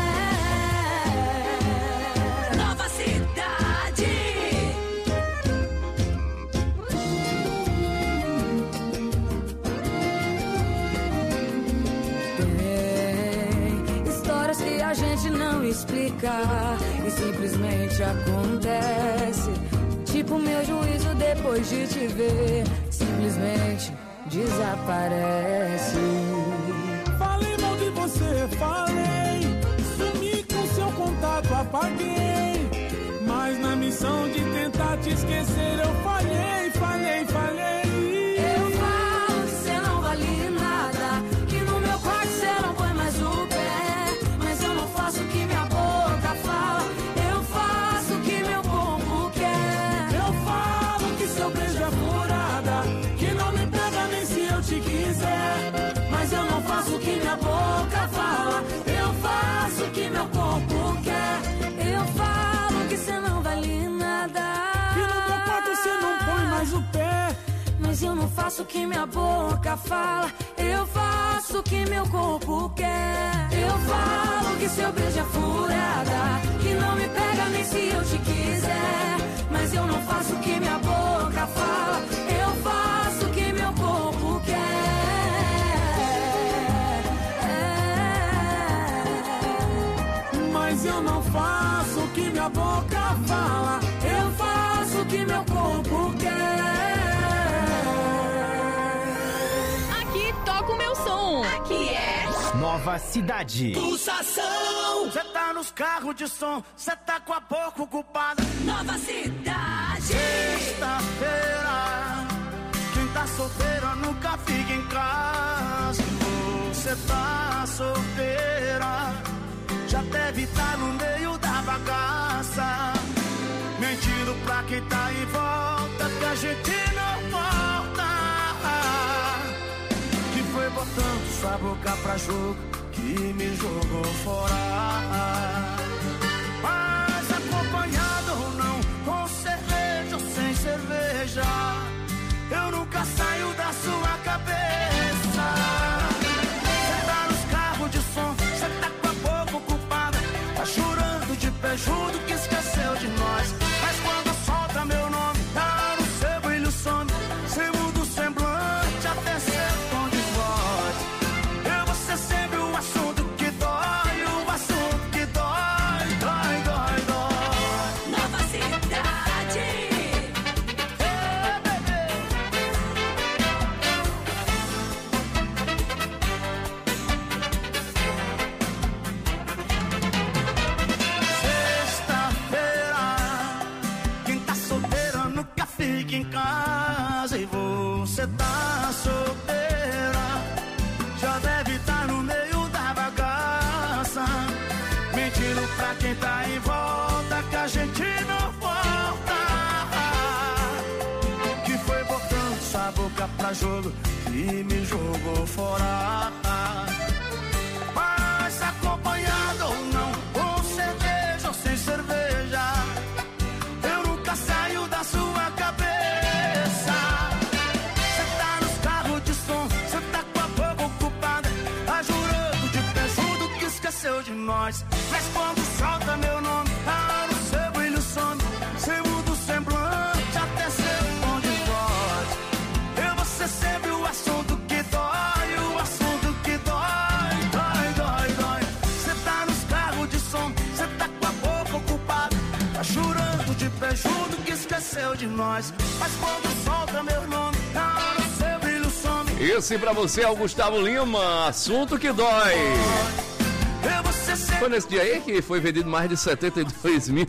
quer. Nova cidade. Tem histórias que a gente não explica e simplesmente acontece. Tipo meu juízo depois de te ver, simplesmente desaparece. Falei mal de você, falei. Sumi com seu contato, apaguei. Mas na missão de tentar te esquecer, eu falhei, falhei, falhei. Eu falo que cê não vale nada, que no meu quarto cê não põe mais o pé. Mas eu não faço o que minha boca fala, eu faço o que meu corpo quer. Eu falo que seu beijo é furada, que não me pega nem se eu te quiser. Mas eu não faço o que minha boca fala, eu faço o que meu corpo quer. Eu falo que cê não vale nada, que no meu quarto cê não põe mais o pé. mas eu não faço o que minha boca fala, eu faço o que meu corpo quer. Eu falo que seu beijo é furada, que não me pega nem se eu te quiser. Mas eu não faço o que minha boca fala, eu faço o que meu corpo quer. Mas eu não faço o que minha boca fala, eu faço o que meu corpo quer. Aqui toca o meu som. Nova Cidade. Pulsação. Cê tá nos carros de som, cê tá com a boca ocupada. Nova Cidade. Sexta-feira, quem tá solteira nunca fica em casa. Você tá solteira, já deve estar no meio da bagaça, mentindo pra quem tá em volta, que a gente não volta. Que foi botando sua boca pra jogo, que me jogou fora. Mas acompanhado ou não, com cerveja ou sem cerveja, eu nunca saio da sua cabeça. Cê tá nos carros de som, cê tá com a boca ocupada, tá chorando de pé junto que esqueceu de nós. Mas quando solta meu nome, tá no seu brilho some, cê muda o semblante até seu tom de voz. Eu vou ser sempre o assunto que dói, o assunto que dói, dói, dói, dói. Nova Cidade. Fica em casa e você tá solteira, já deve estar no meio da bagaça, mentindo pra quem tá em volta, que a gente não volta. Que foi botando sua boca pra jogo, que me jogou fora. Mas acompanhado ou não, com cerveja ou sem cerveja, eu nunca saio da sua cabeça. Cê tá nos carros de som, cê tá com a boca ocupada, tá jurando de pé junto que esqueceu de nós. Mas quando solta meu nome, tá no seu brilho some, cê muda o semblante até seu tom de voz. Eu vou ser sempre o assunto que dói, o assunto que dói, dói, dói, dói. Cê tá nos carros de som, cê tá com a boca ocupada, tá chorando de pé junto que esqueceu de nós. Mas quando solta meu nome, tá no seu brilho some. Esse pra você é o Gustavo Lima, assunto que dói. Foi nesse dia aí que foi vendido mais de 72 mil.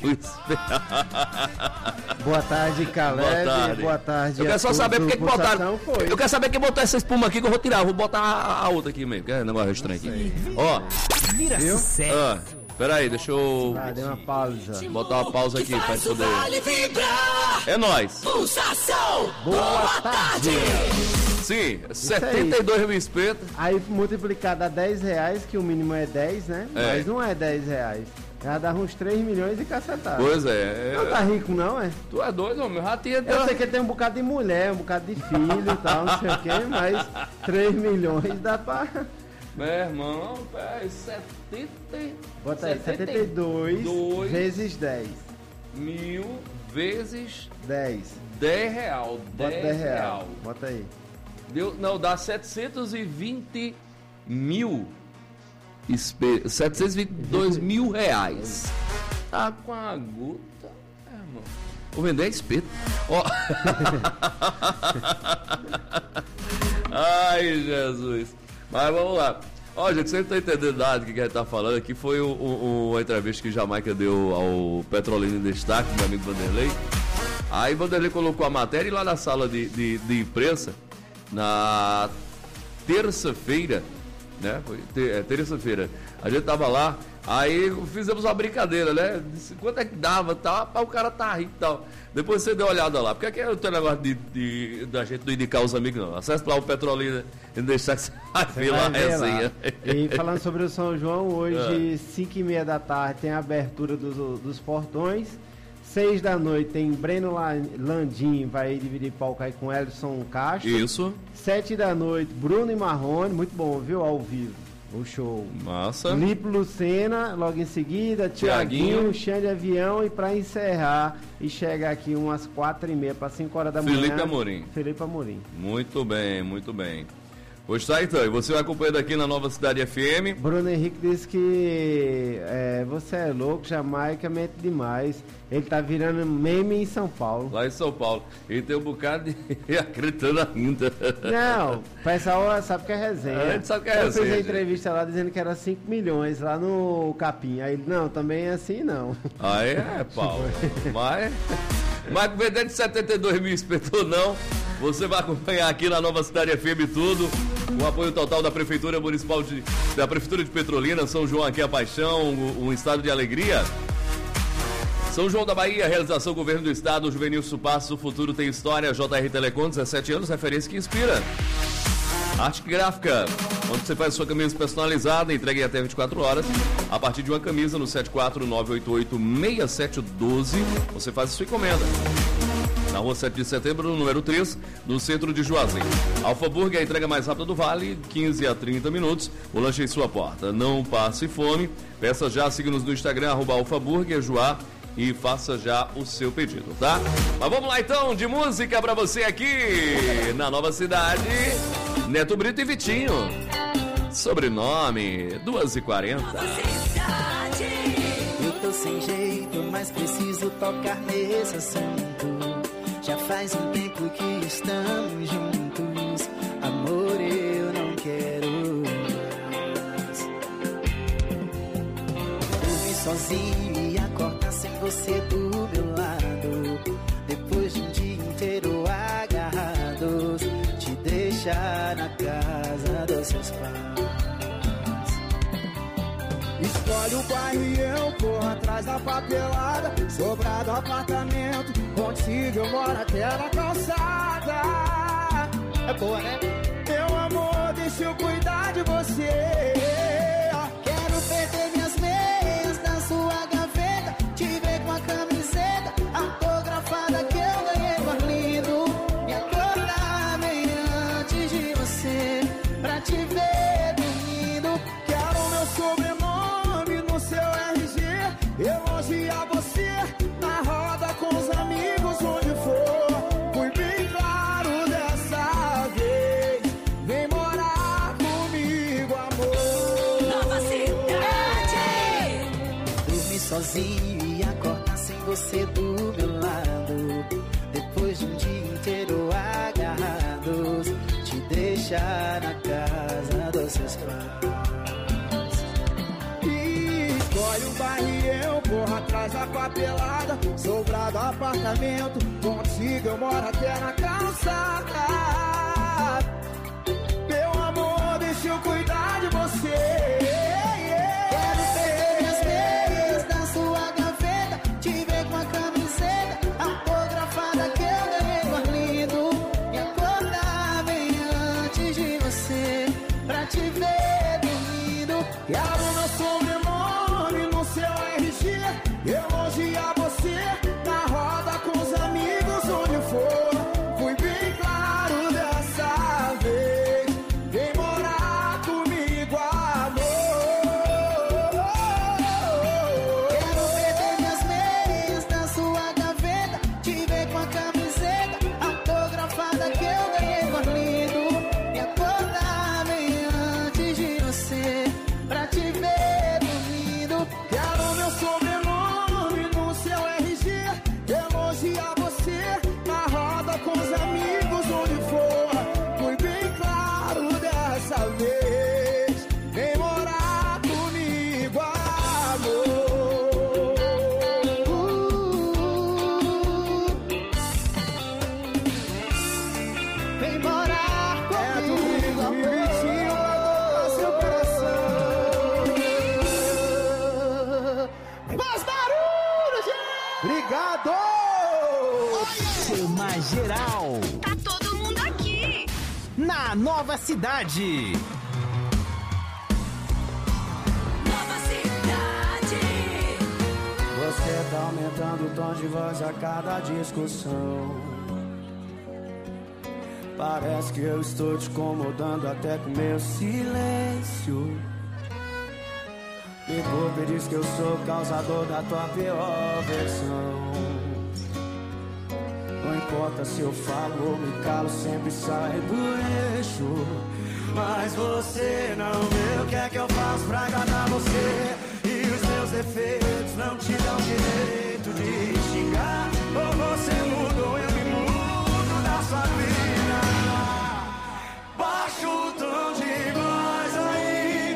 Boa tarde, Caleb. Boa tarde. Eu quero só saber por que botaram. Eu quero saber quem botou essa espuma aqui que eu vou tirar. Eu vou botar a outra aqui mesmo, que é um negócio estranho aqui. Ó. Vira sucesso. Peraí, deixa eu. Deu uma pausa. Botar uma pausa aqui pra gente poder. É nóis. Pulsação. Boa tarde. Sim, 72 mil espetos. Aí multiplicado a R$10, que o mínimo é 10, né? É. Mas não é R$10. Já dá uns 3 milhões e cacetado. Pois é. Não tá rico, não, é? Tu é doido, homem. Eu sei que tem um bocado de mulher, um bocado de filho e tal, não sei o quê, mas 3 milhões dá pra. Meu irmão, é 70. Bota aí, 72 vezes 10. Mil vezes 10. 10 real. Bota 10 real. Bota aí. Deu, não, dá 720 mil. 722 mil reais. Tá com a gota, irmão. Vou vender espeto. Ó. Ai, Jesus. Mas vamos lá. Ó, gente, você não tá entendendo nada do que a gente tá falando aqui. Foi uma entrevista que Jamaica deu ao Petrolina em Destaque, meu amigo Vanderlei. Aí Vanderlei colocou a matéria e lá na sala de imprensa, na terça-feira, né? Foi terça-feira. A gente tava lá, aí fizemos uma brincadeira, né? Disse, quanto é que dava, tal, para o cara tá rico e tal. Depois você deu uma olhada lá, porque aqui não tem negócio da gente não indicar os amigos, não. Acesse lá o Petrolina e deixar que você vai ver lá a resenha. E falando sobre o São João, hoje, 5h30 da tarde, tem a abertura dos portões. 6 da noite tem Breno Landim, vai dividir palco aí com Elson Castro. Isso. 7 da noite, Bruno e Marrone, muito bom, viu? Ao vivo, o show. Massa. Lipe Lucena, logo em seguida, Tiaguinho, Xande Avião e pra encerrar, e chega aqui umas 4h30 para 5 horas da manhã. Felipe Amorim. Felipe Amorim. Muito bem, muito bem. Pois tá, então. E você vai acompanhando aqui na Nova Cidade FM. Bruno Henrique disse que você é louco, Jamaica mente demais. Ele tá virando meme em São Paulo. Lá em São Paulo. E tem um bocado de acreditando ainda. Não, o pessoal sabe que é resenha. A gente sabe que é Eu resenha. fiz a entrevista lá dizendo que era 5 milhões lá no Capim. Aí ele, não, também é assim não. Aí é, Paulo. Mas com vendendo de 72 mil inspetor não. Você vai acompanhar aqui na Nova Cidade FM tudo. O apoio total da Prefeitura Municipal da Prefeitura de Petrolina, São João aqui a paixão, um estado de alegria. São João da Bahia, realização Governo do Estado, Juvenil Supasso, o futuro tem história, JR Telecom, 17 anos, referência que inspira. Arte gráfica, onde você faz sua camisa personalizada, entrega em até 24 horas. A partir de uma camisa no 749886712, você faz a sua encomenda. Na rua 7 de setembro, no número 3, no centro de Juazeiro. Alfa Burger, a entrega mais rápida do Vale, 15 a 30 minutos. O lanche em sua porta. Não passe fome. Peça já, siga-nos no Instagram, @Alfa Burger, Joá, e faça já o seu pedido, tá? Mas vamos lá então, de música pra você aqui na Nova Cidade. Neto Brito e Vitinho. Sobrenome, 2h40. Eu tô sem jeito, mas preciso tocar nesse assunto. Já faz um tempo que estamos juntos. Amor, eu não quero mais dormir sozinho e acordar sem você do meu lado. Depois de um dia inteiro agarrados, te deixar na casa dos seus pais. Escolhe o bairro e eu corro atrás da papelada. Sobrado apartamento, contigo eu moro até na calçada. É boa, né? Meu amor, deixa eu cuidar de você. Quero perder minhas meias na sua gaveta, te ver com a camiseta autografada que eu ganhei no Arlindo. Me acordar bem antes de você, pra te ver dormindo. Quero meu sobrenome no seu RG, elogiar você na roda com os amigos onde for. Fui bem claro dessa vez, vem morar comigo, amor. Nova Cidade. Dormir sozinho e acordar sem você do meu lado. Depois de um dia inteiro agarrados, te deixar na casa dos seus pais. Escolhe um bairro e eu corro atrás da papelada. Sobrado apartamento, contigo eu moro até na calçada. Meu amor, deixa eu cuidar de você. Quero perder minhas meias na sua gaveta, te ver com a camiseta autografada que eu ganhei no Arlindo. Me acordar bem antes de você, pra te ver dormindo. Quero meu sobrenome no seu RG, elogiar você na roda com os amigos onde for. Fui bem claro dessa vez, vem morar comigo, amor. Quero perder minhas meias na sua gaveta, te ver com a camiseta autografada que eu ganhei no Arlindo. Me acordar bem antes de você, pra te ver dormindo. Quero meu sobrenome no seu RG, elogiar você na roda com os amigos onde for. Fui bem claro dessa vez, vem morar comigo, amor. Vem morar comigo, amor. Seu coração. Mais barulho, gente! Obrigado! Chama geral. Tá todo mundo aqui. Na Nova Cidade. Nova Cidade. Você tá aumentando o tom de voz a cada discussão. Parece que eu estou te incomodando até com meu silêncio. Me culpa e diz que eu sou causador da tua pior versão. Não importa se eu falo ou me calo, sempre sai do eixo. mas você não vê. O que é que eu faço pra agradar você? E os meus defeitos não te dão direito de xingar. Ou você muda ou eu me mudo da sua vida.